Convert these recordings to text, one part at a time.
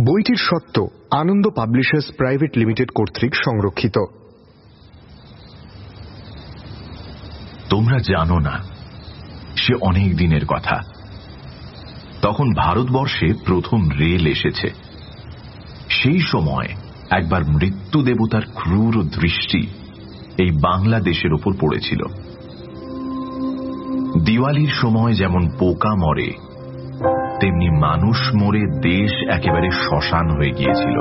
বইটির স্বত্ব আনন্দ publishers private limited কর্তৃক সংরক্ষিত। তোমরা জানো না, সে অনেক দিনের কথা। তখন ভারতবর্ষে প্রথম রেল এসেছে। সেই সময় একবার মৃত্যু দেবতার ক্রূর দৃষ্টি এই বাংলাদেশের ওপর পড়েছিল। দিওয়ালির সময় যেমন পোকা মরে, তেমনি মানুষ মরে দেশ একেবারে শ্মশান হয়ে গিয়েছিল।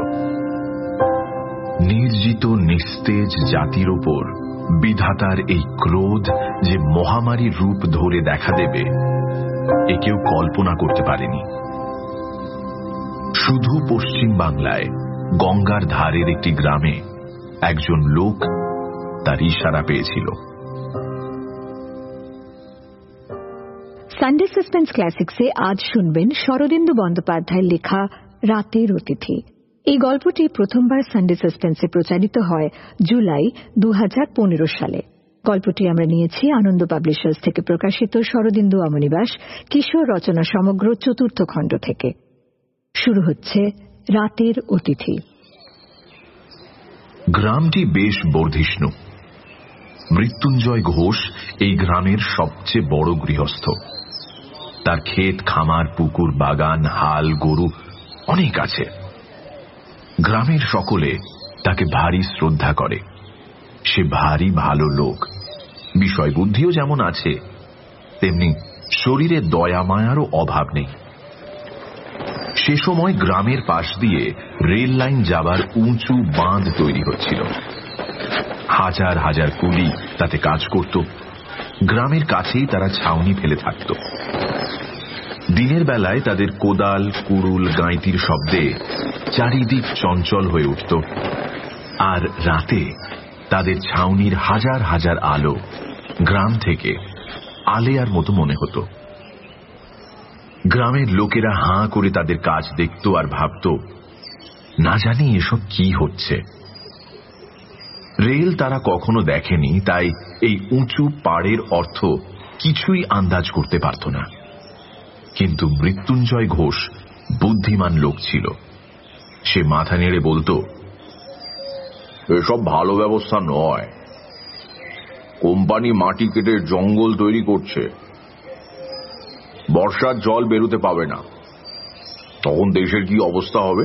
নির্জিত নিস্তেজ জাতির ওপর বিধাতার এই ক্রোধ যে মহামারী রূপ ধরে দেখা দেবে, এ কেউ কল্পনা করতে পারেনি। শুধু পশ্চিম বাংলায় গঙ্গার ধারের একটি গ্রামে একজন লোক তার ইশারা পেয়েছিল। সানডে সাসপেন্স ক্লাসিক্সে আজ শুনবেন শরদিন্দু বন্দ্যোপাধ্যায়ের লেখা রাতের অতিথি। এই গল্পটি প্রথমবার সানডে সাসপেন্সে প্রচারিত হয় জুলাই 2015 সালে। গল্পটি আমরা নিয়েছি আনন্দ পাবলিশার্স থেকে প্রকাশিত শরদিন্দু অমনিবাস কিশোর রচনা সমগ্র 4th খণ্ড থেকে। শুরু হচ্ছে রাতের অতিথি। গ্রামটি বেশ বর্ধিষ্ণু। মৃত্যুঞ্জয় ঘোষ এই গ্রামের সবচেয়ে বড় গৃহস্থ। তার ক্ষেত খামার, পুকুর, বাগান, হাল, গরু অনেক আছে। গ্রামের সকলে তাকে ভারী শ্রদ্ধা করে। সে ভারী ভালো লোক। বিষয় বুদ্ধিও যেমন আছে, তেমনি শরীরে দয়া মায়ারও অভাব নেই। সে সময় গ্রামের পাশ দিয়ে রেল লাইন যাবার উঁচু বাঁধ তৈরি হচ্ছিল। হাজার হাজার কুলি তাতে কাজ করত। গ্রামের কাছেই তারা ছাউনি ফেলে থাকত। দিনের বেলায় তাদের কোদাল, কুড়ুল, গাঁইতির শব্দে চারিদিক চঞ্চল হয়ে উঠত, আর রাতে তাদের ছাউনির হাজার হাজার আলো গ্রাম থেকে আলেয়ার মতো মনে হতো। গ্রামের লোকেরা হাঁ করে তাদের কাজ দেখত আর ভাবত, না জানি এসব কি হচ্ছে। রেল তারা কখনো দেখেনি, তাই এই উঁচু পাড়ের অর্থ কিছুই আন্দাজ করতে পারত না। কিন্তু মৃত্যুঞ্জয় ঘোষ বুদ্ধিমান লোক ছিল। সে মাথা নেড়ে বলতো, এসব ভালো ব্যবস্থা নয়। কোম্পানি মাটি কেটে জঙ্গল তৈরি করছে। বর্ষার জল বেরোতে পাবে না, তখন দেশের কি অবস্থা হবে?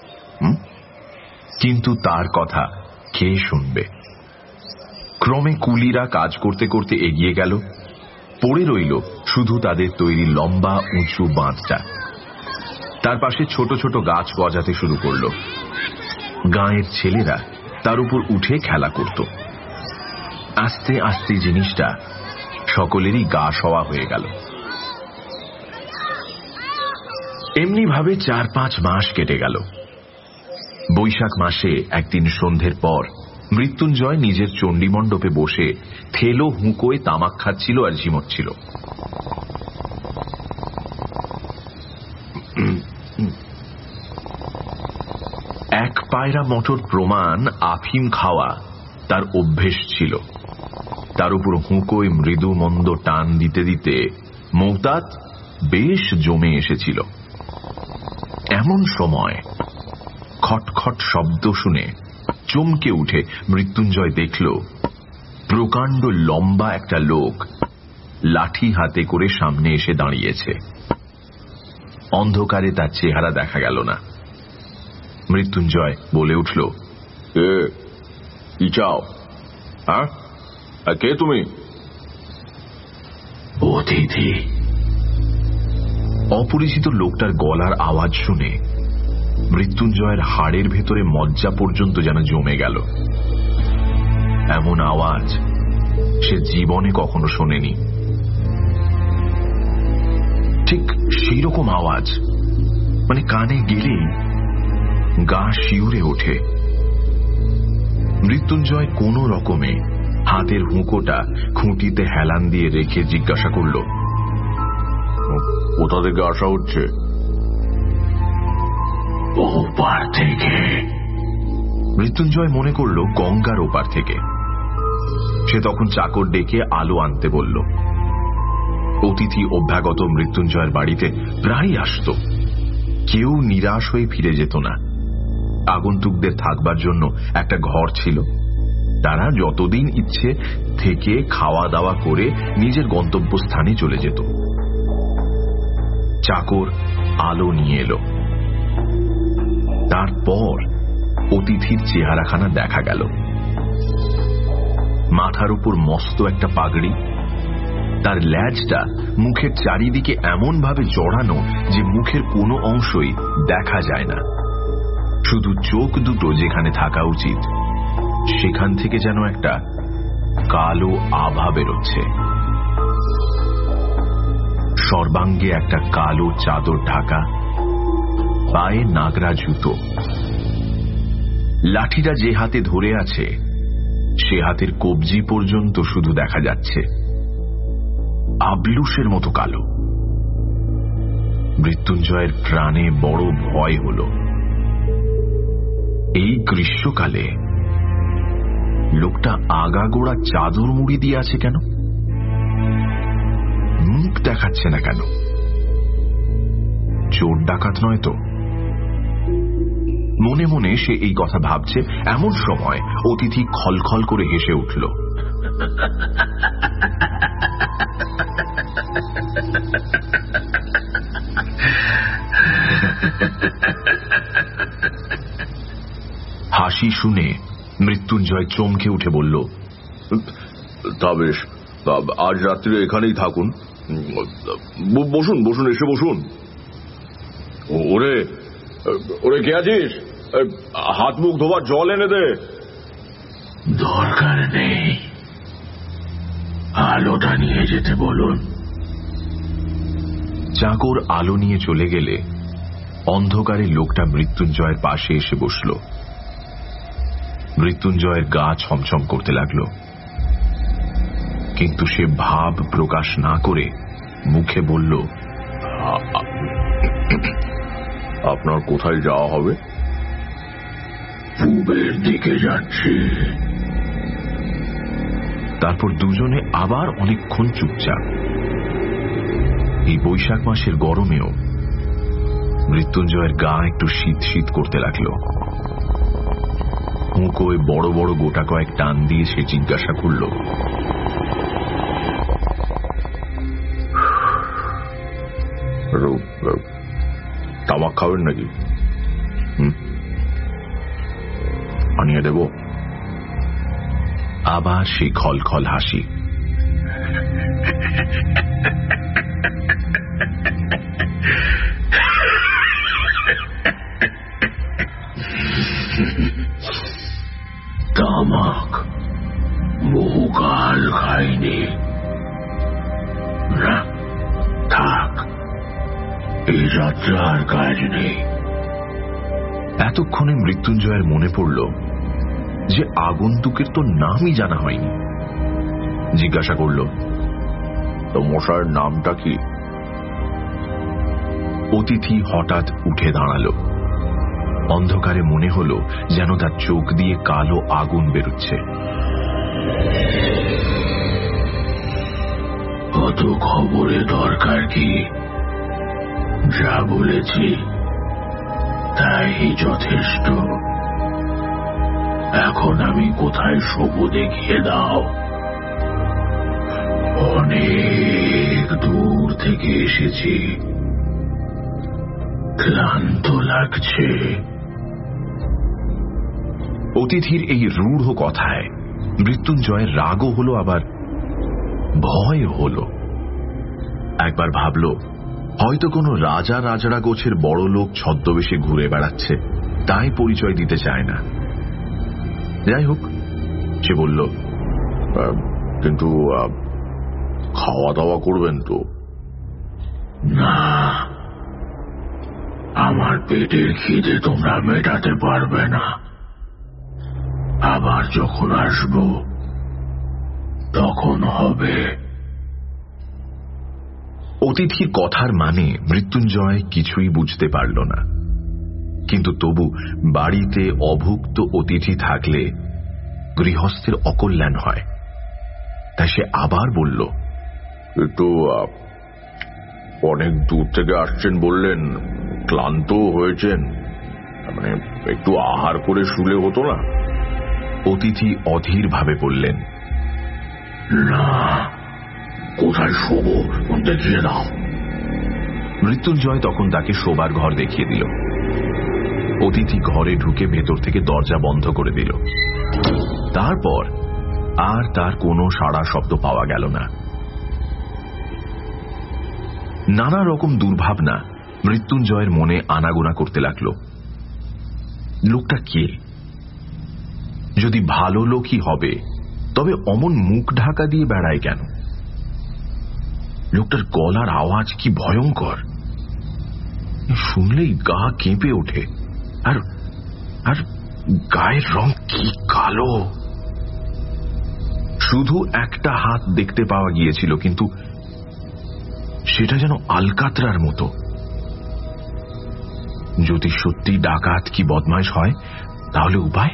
কিন্তু তার কথা কে শুনবে? ক্রমে কুলিরা কাজ করতে করতে এগিয়ে গেল। পড়ে রইল শুধু তাদের তৈরি লম্বা উঁচু বাঁধটা। তার পাশে ছোট ছোট গাছ গজাতে শুরু করল। গাঁয়ের ছেলেরা তার উপর উঠে খেলা করত। আস্তে আস্তে জিনিসটা সকলেরই গা সওয়া হয়ে গেল। এমনি ভাবে 4-5 মাস কেটে গেল। বৈশাখ মাসে একদিন সন্ধ্যের পর মৃত্যুঞ্জয় নিজের চণ্ডীমণ্ডপে বসে থেলো হুঁকোয় তামাক খাচ্ছিল আর ঝিমোচ্ছিল। এক পায়রা মটর প্রমাণ আফিম খাওয়া তার অভ্যেস ছিল। তার উপর হুঁকোয় মৃদু মন্দ টান দিতে দিতে মৌতাত বেশ জমে এসেছিল। এমন সময় খটখট শব্দ শুনে চমকে উঠে মৃত্যুঞ্জয় দেখল প্রকাণ্ড লম্বা একটা লোক লাঠি হাতে করে সামনে এসে দাঁড়িয়েছে। অন্ধকারে তার চেহারা দেখা গেল না। মৃত্যুঞ্জয় বলে উঠল, কি চাও? হ্যাঁ, কে তুমি? অতিথি। অপরিচিত লোকটার গলার আওয়াজ শুনে মৃত্যুঞ্জয়ের হাড়ের ভেতরে মজ্জা পর্যন্ত যেন জমে গেল। এমন আওয়াজ সে জীবনে কখনো শোনেনি। ঠিক সেই রকম আওয়াজ, মানে কানে গেলেই গা শিউরে ওঠে। মৃত্যুঞ্জয় কোনো রকমে হাতের হুঁকোটা খুঁটিতে হেলান দিয়ে রেখে জিজ্ঞাসা করল, কোথা থেকে আসা হচ্ছে? ওপার থেকে। মৃত্যুঞ্জয় মনে করল গঙ্গার ওপার থেকে। সে তখন চাকর ডেকে আলো আনতে বলল। অতিথি অভ্যাগত মৃত্যুঞ্জয়ের বাড়িতে প্রায় আসত। কেউ নিরাশ হয়ে ফিরে যেত না। আগন্তুকদের থাকবার জন্য একটা ঘর ছিল, তারা যতদিন ইচ্ছে থেকে খাওয়া দাওয়া করে নিজের গন্তব্যস্থানে চলে যেত। চাকর আলো নিয়ে এলো। তারপর অতিথির চেহারাখানা দেখা গেল। মাথার উপর মস্ত একটা পাগড়ি, তার ল্যাজটা মুখের চারিদিকে এমন ভাবে জড়ানো যে মুখের কোনো অংশই দেখা যায় না, শুধু চোখ দুটো যেখানে থাকা উচিত সেখান থেকে যেন একটা কালো আভা বেরোচ্ছে। সর্বাঙ্গে একটা কালো চাদর ঢাকা, পায়ে নাগরা জুতো। লাঠিটা যে হাতে ধরে আছে সে হাতের কবজি পর্যন্ত শুধু দেখা যাচ্ছে, আবলুসের মতো কালো। মৃত্যুঞ্জয়ের প্রাণে বড় ভয় হল। এই গ্রীষ্মকালে লোকটা আগাগোড়া চাদর মুড়ি দিয়ে আছে কেন? মুখ দেখাচ্ছে না কেন? চোর ডাকাত নয় তো? মনে মনে সে এই কথা ভাবছে, এমন সময় অতিথি খলখল করে হেসে উঠল। হাসি শুনে মৃত্যুঞ্জয় চমকে উঠে বলল, তা বেশ, আজ রাত্রে এখানেই থাকুন। বসুন বসুন, এসে বসুন। ওরে ওরে, কে আছিস? হাত মুখ ধোবার জল এনে দে। দরকার নেই, আলোটা নিয়ে যেতে বলুন। চাকর আলো নিয়ে চলে গেলে অন্ধকারে লোকটা মৃত্যুঞ্জয়ের পাশে এসে বসল। মৃত্যুঞ্জয়ের গা ছমছম করতে লাগল, কিন্তু সে ভাব প্রকাশ না করে মুখে বলল, আপনার কোথায় যাওয়া হবে? পূবের দিকে যাচ্ছি। তারপর দুজনে আবার অনেকক্ষণ চুপচাপ। এই বৈশাখ মাসের গরমেও মৃত্যুঞ্জয়ের গা একটু শীত শীত করতে লাগলো। হুঁকোয় বড় বড় গোটা কয়েক টান দিয়ে সে জিজ্ঞাসা করল, তামাক খাবেন নাকি? আনিয়ে দেব? আবার সেই খলখল হাসি। তামাক বহুকাল খাইনি। না, থাক, এই যাত্রার কাজ নেই। এতক্ষণে মৃত্যুঞ্জয়ের মনে পড়ল যে আগন্তুকের তো নামই জানা হয়নি। জিজ্ঞাসা করল, তো মশাইয়ের নামটা কি? অতিথি হঠাৎ উঠে দাঁড়ালো। অন্ধকারে মনে হল যেন তার চোখ দিয়ে কালো আগুন বেরোচ্ছে। কত খবরে দরকার কি? যা বলেছি তাই যথেষ্ট। এখন আমি কোথায় শোবো দেখিয়ে দাও। অনেক দূর থেকে এসেছি, ক্লান্ত লাগছে। অতিথির এই রূঢ় কথায় মৃত্যুঞ্জয়ের রাগও হলো, আবার ভয় হলো। একবার ভাবল, হয়তো কোনো রাজা রাজড়া গোছের বড় লোক ছদ্মবেশে ঘুরে বেড়াচ্ছে, তাই পরিচয় দিতে চায় না। যাই হোক, সে বলল, কিন্তু খাওয়া দাওয়া করবেন তো? না, আমার পেটের খিদে তোমরা মেটাতে পারবে না। আবার যখন আসব তখন হবে। অতিথির কথার মানে মৃত্যুঞ্জয় কিছুই বুঝতে পারল না, কিন্তু তবু বাড়িতে অভুক্ত অতিথি থাকলে গৃহস্থের অকল্যাণ হয়, তাই সে আবার বলল, তো অনেক দূর থেকে আসছেন বললেন, ক্লান্ত হয়েছেন, মানে একটু আহার করে শুলে হতো না? অতিথি অধীর ভাবে বললেন। না, কোথায় শোবো দেখিয়ে দাও। মৃত্যুঞ্জয় তখন তাকে শোবার ঘর দেখিয়ে দিল। অতিথি ঘরে ঢুকে ভেতর থেকে দরজা বন্ধ করে দিল। তারপর আর তার কোনো সাড়া শব্দ পাওয়া গেল না। নানা রকম দুর্ভাবনা মৃত্যুঞ্জয়ের মনে আনাগোনা করতে লাগল। লোকটা কে? যদি ভালো লোকই হবে তবে অমন মুখ ঢাকা দিয়ে বেড়ায় কেন? লোকটার গলার আওয়াজ কি ভয়ঙ্কর! শুনলেই গা কেঁপে ওঠে। আর আর গায়ের রং কি কালো! শুধু একটা হাত দেখতে পাওয়া গিয়েছিল, কিন্তু সেটা যেন আলকাতরার মতো। যদি সত্যি ডাকাত কি বদমাইশ হয় তাহলে উপায়?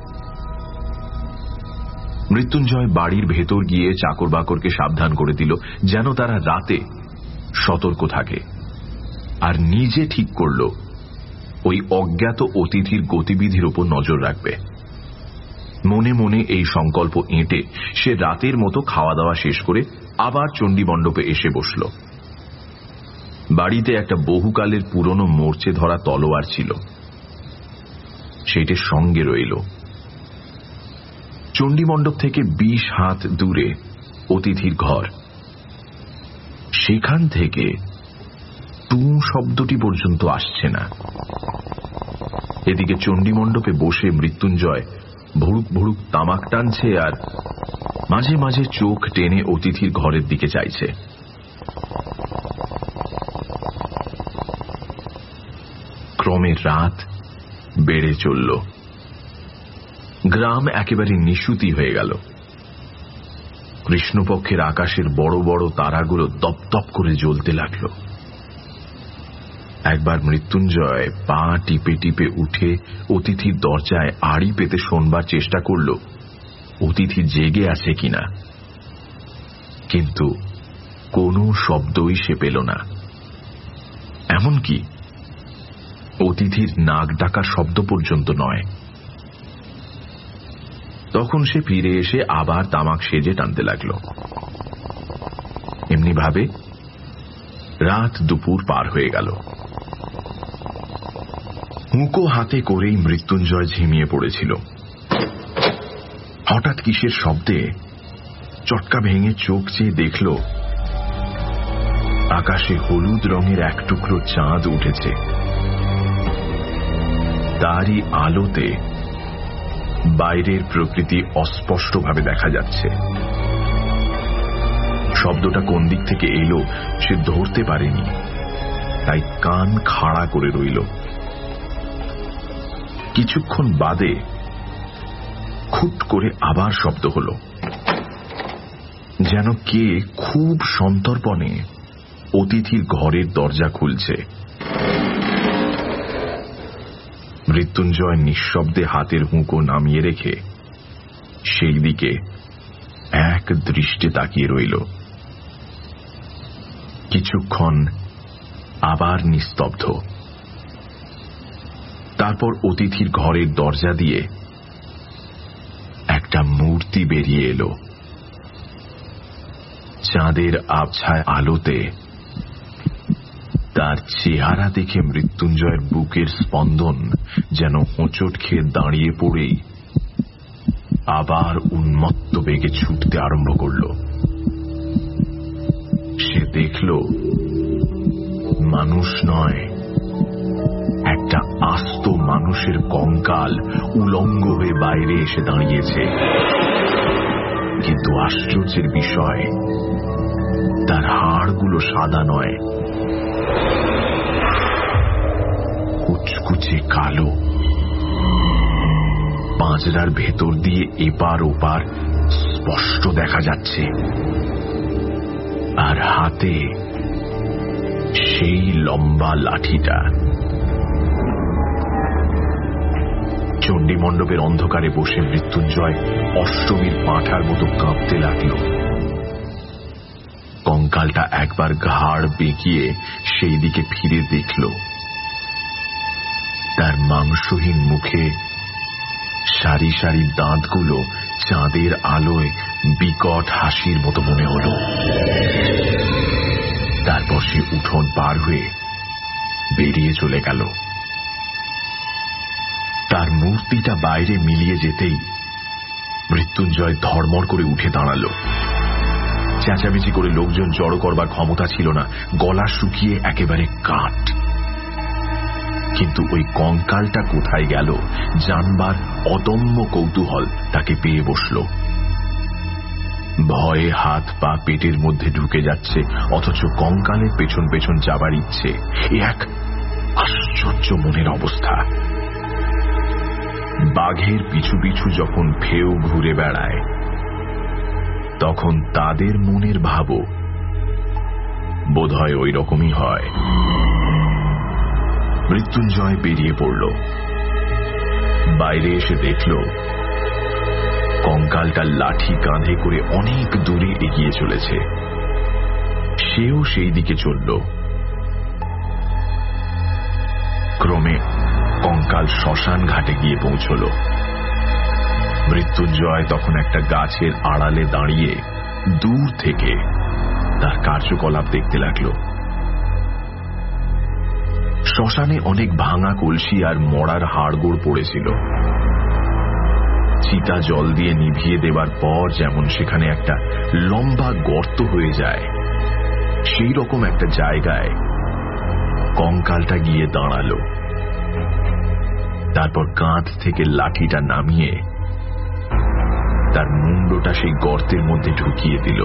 মৃত্যুঞ্জয় বাড়ির ভেতর গিয়ে চাকর বাকরকে সাবধান করে দিল যেন তারা রাতে সতর্ক থাকে, আর নিজে ঠিক করল ওই অজ্ঞাত অতিথির গতিবিধির উপর নজর রাখবে। মনে মনে এই সংকল্প এঁটে সে রাতের মতো খাওয়া দাওয়া শেষ করে আবার চণ্ডীমণ্ডপে এসে বসল। বাড়িতে একটা বহুকালের পুরনো মরচে ধরা তলোয়ার ছিল, সেইটার সঙ্গে রইল। চণ্ডীমণ্ডপ থেকে 20 হাত দূরে অতিথির ঘর। সেখান থেকে টু শব্দটি পর্যন্ত আসছে না। এদিকে চণ্ডীমণ্ডপে বসে মৃত্যুঞ্জয় ভুড়ুক ভুড়ুক তামাক টানছে আর মাঝে মাঝে চোখ টেনে অতিথির ঘরের দিকে চাইছে। ক্রমে রাত বেড়ে চলল। গ্রাম একেবারে নিশুতি হয়ে গেল। কৃষ্ণপক্ষের আকাশের বড় বড় তারাগুলো দপদপ করে জ্বলতে লাগল। একবার মৃত্যুঞ্জয় পা টিপে টিপে উঠে অতিথির দরজায় আড়ি পেতে শোনবার চেষ্টা করল অতিথি জেগে আছে কিনা, কিন্তু কোনো শব্দই সে পেল না। এমনকি অতিথির নাক ডাকার শব্দ পর্যন্ত নয়। তখন সে ফিরে এসে আবার তামাক সেজে টানতে লাগল। এমনি ভাবে রাত দুপুর পার হয়ে গেল। হুঁকো হাতে করেই মৃত্যুঞ্জয় ঝিমিয়ে পড়েছিল। হঠাৎ কিসের শব্দে চটকা ভেঙে চোখ চেয়ে দেখল আকাশে হলুদ রঙের এক টুকরো চাঁদ উঠেছে। তারই আলোতে বাইরের প্রকৃতি অস্পষ্টভাবে দেখা যাচ্ছে। শব্দটা কোন দিক থেকে এলো সে ধরতে পারেনি, তাই কান খাড়া করে রইল। কিছুক্ষণ বাদে খুট করে আবার শব্দ হল, যেন কে খুব সন্তর্পণে অতিথির ঘরের দরজা খুলছে। মৃত্যুঞ্জয় নিঃশব্দে হাতের হুঁকো নামিয়ে রেখে সেই দিকে এক দৃষ্টে তাকিয়ে রইল। কিছুক্ষণ আবার নিস্তব্ধ। তারপর অতিথির ঘরের দরজা দিয়ে একটা মূর্তি বেরিয়ে এলো। চাঁদের আবছায় আলোতে তার চেহারা দেখে মৃত্যুঞ্জয়ের বুকের স্পন্দন যেন হোঁচট খেয়ে দাঁড়িয়ে পড়েই আবার উন্মত্ত বেগে ছুটতে আরম্ভ করল। সে দেখল মানুষ নয়, একটা আস্ত মানুষের কঙ্কাল উলঙ্গ হয়ে বাইরে এসে দাঁড়িয়েছে। কিন্তু আশ্চর্যের বিষয়, তার হাড়গুলো সাদা নয়, কুচকুচে কালো। পাঁজরার ভেতর দিয়ে এপার ওপার স্পষ্ট দেখা যাচ্ছে, আর হাতে সেই লম্বা লাঠিটা। চণ্ডীমণ্ডপের অন্ধকারে বসে মৃত্যুঞ্জয় অষ্টমীর পাঁঠার মতো কাঁপতে লাগল। কঙ্কালটা একবার ঘাড় বেঁকিয়ে সেই দিকে ফিরে দেখল, তার মাংসহীন মুখে সারি সারি দাঁতগুলো চাঁদের আলোয় বিকট হাসির মতো মনে হল। তারপর সে উঠোন পার হয়ে বেরিয়ে চলে গেল। তার মূর্তিটা বাইরে মিলিয়ে যেতেই মৃত্যুঞ্জয় ধর্মর করে উঠে দাঁড়াল। চেঁচামেচি করে লোকজন জড়ো করবার ক্ষমতা ছিল না, গলা শুকিয়ে একেবারে কাঠ। কিন্তু ওই কঙ্কালটা কোথায় গেল জানবার অদম্য কৌতূহল তাকে পেয়ে বসল। ভয়ে হাত পা পেটের মধ্যে ঢুকে যাচ্ছে, অথচ কঙ্কালের পেছন পেছন যাবার ইচ্ছে। এ এক আশ্চর্য মনের অবস্থা। বাঘের পিছু পিছু যখন ফেউ ঘুরে বেড়ায়, তখন তাদের মনের ভাবও বোধহয় ওই রকমই হয়। মৃত্যুঞ্জয় বেরিয়ে পড়ল। বাইরে এসে দেখল কঙ্কালটা লাঠি কাঁধে করে অনেক দূরে এগিয়ে চলেছে। সেও সেই দিকে চলল। ক্রমে কঙ্কাল শ্মশান ঘাটে গিয়ে পৌঁছল। মৃত্যুঞ্জয় তখন একটা গাছের আড়ালে দাঁড়িয়ে দূর থেকে তার কার্যকলাপ দেখতে লাগল। শ্মশানে অনেক ভাঙা কলসি আর মরার হাড়গোড় পড়েছিল। চিতা জল দিয়ে নিভিয়ে দেবার পর যেমন সেখানে একটা লম্বা গর্ত হয়ে যায়, সেই রকম একটা জায়গায় কঙ্কালটা গিয়ে দাঁড়াল। তারপর কাঁধ থেকে লাঠিটা নামিয়ে তার মুন্ডটা সেই গর্তের মধ্যে ঢুকিয়ে দিল।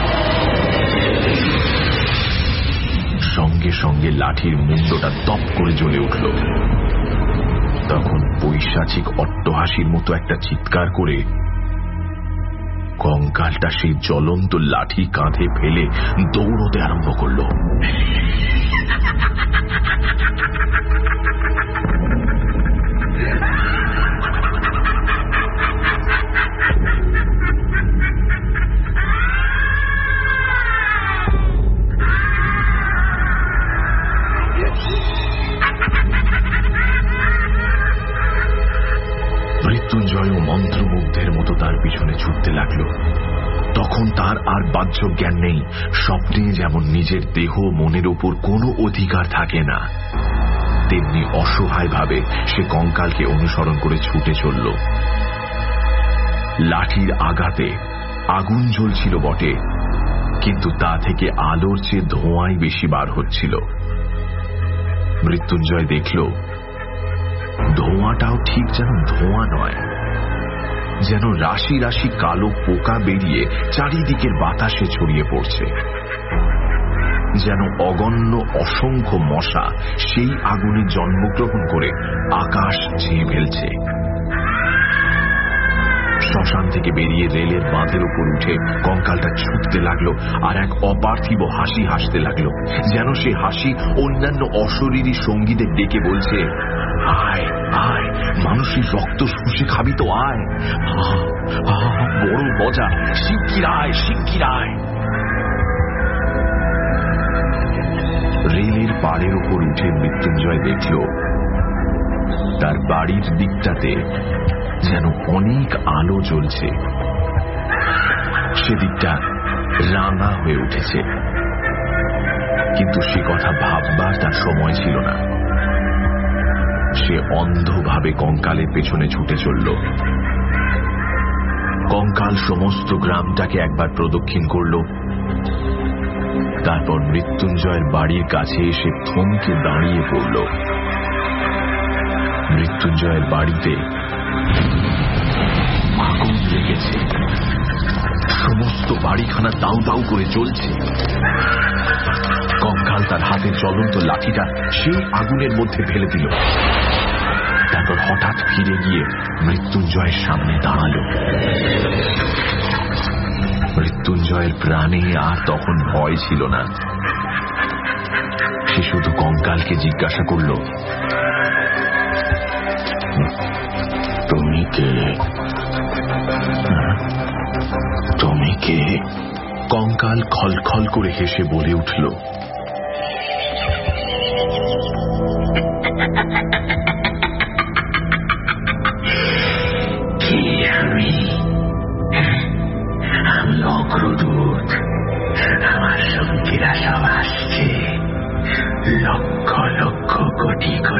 সঙ্গে সঙ্গে লাঠির মুন্ডটা তপ করে জ্বলে উঠল। তখন পৈশাচিক অট্টহাসির মতো একটা চিৎকার করে কঙ্কালটা সেই জ্বলন্ত লাঠি কাঁধে ফেলে দৌড়তে আরম্ভ করল। মৃত্যুঞ্জয় মন্ত্রমুগ্ধের মতো তার পিছনে ছুটতে লাগল। তখন তার আর বাহ্য জ্ঞান নেই। স্বপ্নে যেমন নিজের দেহ মনের ওপর কোনো অধিকার থাকে না, তেমনি অসহায় ভাবে সে কঙ্কালকে অনুসরণ করে ছুটে চলল। লাঠির আঘাতে আগুন জ্বলছিল বটে, কিন্তু তা থেকে আলোর চেয়ে ধোঁয়াই বেশি বার হচ্ছিল। মৃত্যুঞ্জয় দেখল ধোঁয়াটাও ঠিক যেন ধোঁয়া নয়, যেন রাশি রাশি কালো পোকা বেরিয়ে চারিদিকের বাতাসে ছড়িয়ে পড়ছে। যেন অগণ্য অসংখ্য মশা সেই আগুনে জন্মগ্রহণ করে আকাশ ছেয়ে ফেলছে। শ্মশান থেকে বেরিয়ে রেলের বাঁধের উপর উঠে কঙ্কালটা ছুটতে লাগলো, আর এক অপার্থিব হাসি হাসতে লাগলো, যেন সে হাসি অন্যান্য অশরীরী সঙ্গীদের ডেকে বলছে, আয় আয়, মানুষের রক্ত শুষে খাবি তো আয়, বড় মজা, শিগগির আয় শিগগির আয়। রেলের পাড়ের উপর উঠে মৃত্যুঞ্জয় দেখল তার বাড়ির দিকটাতে যেন অনেক আলো জ্বলছে। সেদিকটা রাঙা হয়ে উঠেছে, কিন্তু সে কথা ভাববার তার সময় ছিল না। সে অন্ধভাবে কঙ্কালের পেছনে ছুটে চলল। কঙ্কাল সমস্ত গ্রামটাকে একবার প্রদক্ষিণ করল, তারপর মৃত্যুঞ্জয়ের বাড়ির কাছে এসে থমকে দাঁড়িয়ে পড়ল। মৃত্যুঞ্জয়ের বাড়িতে আগুন লেগেছে, সমস্ত বাড়িখানা দাউ দাউ করে জ্বলছে। কঙ্কাল তার হাতে জ্বলন্ত লাঠিটা সেই আগুনের মধ্যে ফেলে দিল। তারপর হঠাৎ ফিরে গিয়ে মৃত্যুঞ্জয়ের সামনে দাঁড়াল। মৃত্যুঞ্জয়ের প্রাণে আর তখন ভয় ছিল না। সে শুধু কঙ্কালকে জিজ্ঞাসা করল, তুমি কে? তুমি কে? কঙ্কাল খলখল করে হেসে বলে উঠল,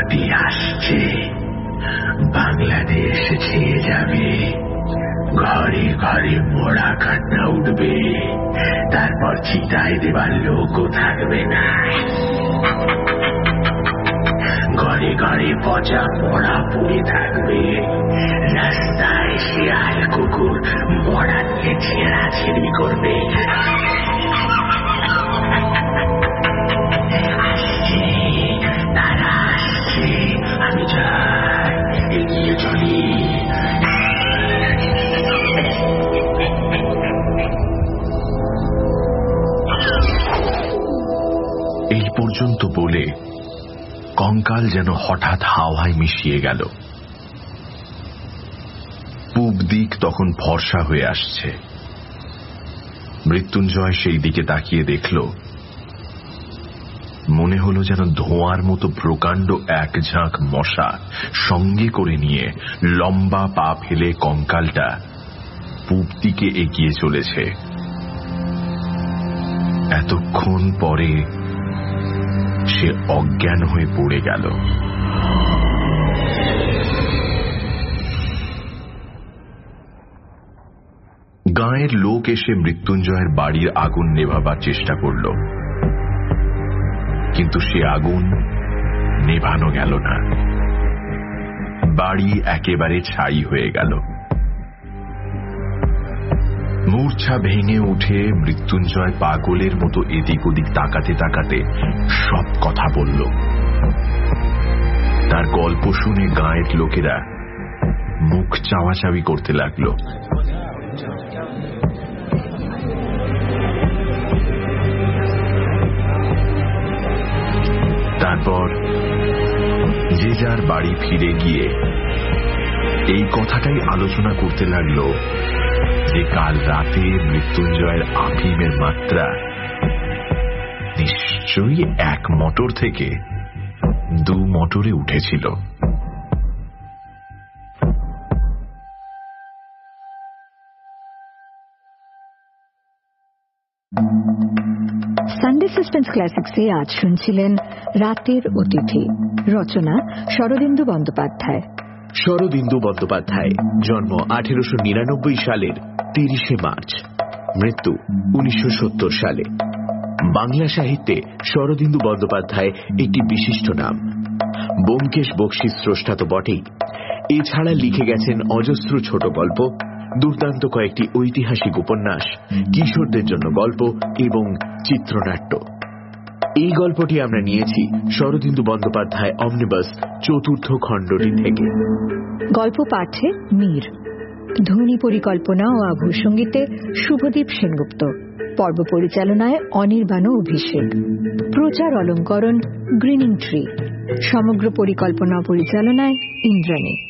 হাতি আসছে, বাংলাদেশ ছেয়ে যাবে, ঘরে ঘরে মোড়া কান্না উঠবে, তারপর চিতায় দেবার লোকও থাকবে না। ঘরে ঘরে পচা মোড়া পড়ে থাকবে, রাস্তায় শিয়াল কুকুর মোড়া নিয়ে ছেঁড়াছেড়ি করবে। আসছে, তারা আসছে, আমি যাই, এগিয়ে চলি। এই পর্যন্ত বলে কঙ্কাল যেন হঠাৎ হাওয়ায় মিশিয়ে গেল। পূব দিক তখন ফর্সা হয়ে আসছে। মৃত্যুঞ্জয় সেই দিকে তাকিয়ে দেখল, মনে হলো যেন ধোঁয়ার মতো প্রকাণ্ড এক ঝাঁক মশা সঙ্গে করে নিয়ে লম্বা পা ফেলে কঙ্কালটা পূব দিকে এগিয়ে চলেছে। এতক্ষণ পরে সে অজ্ঞান হয়ে পড়ে গেল। গাঁয়ের লোক এসে মৃত্যুঞ্জয়ের বাড়ির আগুন নেভাবার চেষ্টা করল, কিন্তু সে আগুন নেভানো গেল না। বাড়ি একেবারে ছাই হয়ে গেল। মূর্ছা ভেঙে উঠে মৃত্যুঞ্জয় পাগলের মতো এদিক ওদিক তাকাতে তাকাতে সব কথা বলল। তার গল্প শুনে গাঁয়ের লোকেরা মুখ চাওয়াচাওয়ি করতে লাগল। তারপর যে যার বাড়ি ফিরে গিয়ে এই কথাটাই আলোচনা করতে লাগলো যে কাল রাতে মৃত্যুঞ্জয়ের আফিমের মাত্রা নিশ্চয়ই 1 মটর থেকে 2 মটরে উঠেছিল। সানডে সাসপেন্স ক্লাসিক্সে আজ শুনছিলেন রাতের অতিথি, রচনা শরদিন্দু বন্দ্যোপাধ্যায়। শরদিন্দু বন্দ্যোপাধ্যায় জন্ম 1899 সালের 30শে মার্চ, মৃত্যু 1970 সালে। বাংলা সাহিত্যে শরদিন্দু বন্দ্যোপাধ্যায় একটি বিশিষ্ট নাম। ব্যোমকেশ বক্সীর স্রষ্টা তো বটেই, এছাড়া লিখে গেছেন অজস্র ছোট গল্প, দুর্দান্ত কয়েকটি ঐতিহাসিক উপন্যাস, কিশোরদের জন্য গল্প এবং চিত্রনাট্য। এই গল্পটি আমরা নিয়েছি শরদিন্দু বন্দ্যোপাধ্যায় অমনিবাস 4র্থ খণ্ডটি থেকে। গল্প পাঠে মীর, ধ্বনি পরিকল্পনা ও আবহ সঙ্গীতে শুভদীপ সেনগুপ্ত, পর্ব পরিচালনায় অনির্বাণ অভিষেক, প্রচার অলঙ্করণ গ্রিনিং ট্রি, সমগ্র পরিকল্পনা পরিচালনায় ইন্দ্রাণী।